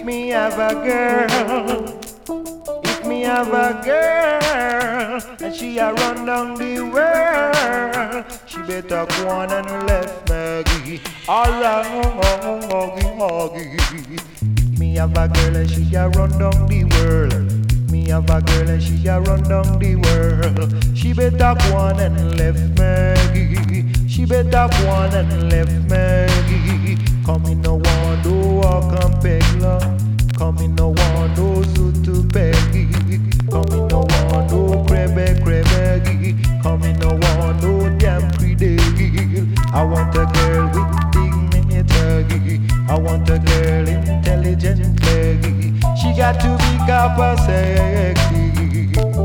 If me have a girl, if me have a girl, and she a run down the world, she better go on and left Maggie. Alright, if me have a girl and she a run down the world, if me have a girl and she a run down the world, she better go on and left Maggie. She better go on and left Maggie. Come in no one do walk and peg love. Come in no one do suit to peggy. Come in no one do crebe. Come in no one do damn credeggy. I want a girl with dignity. I want a girl intelligent leggy. She got to be copper say.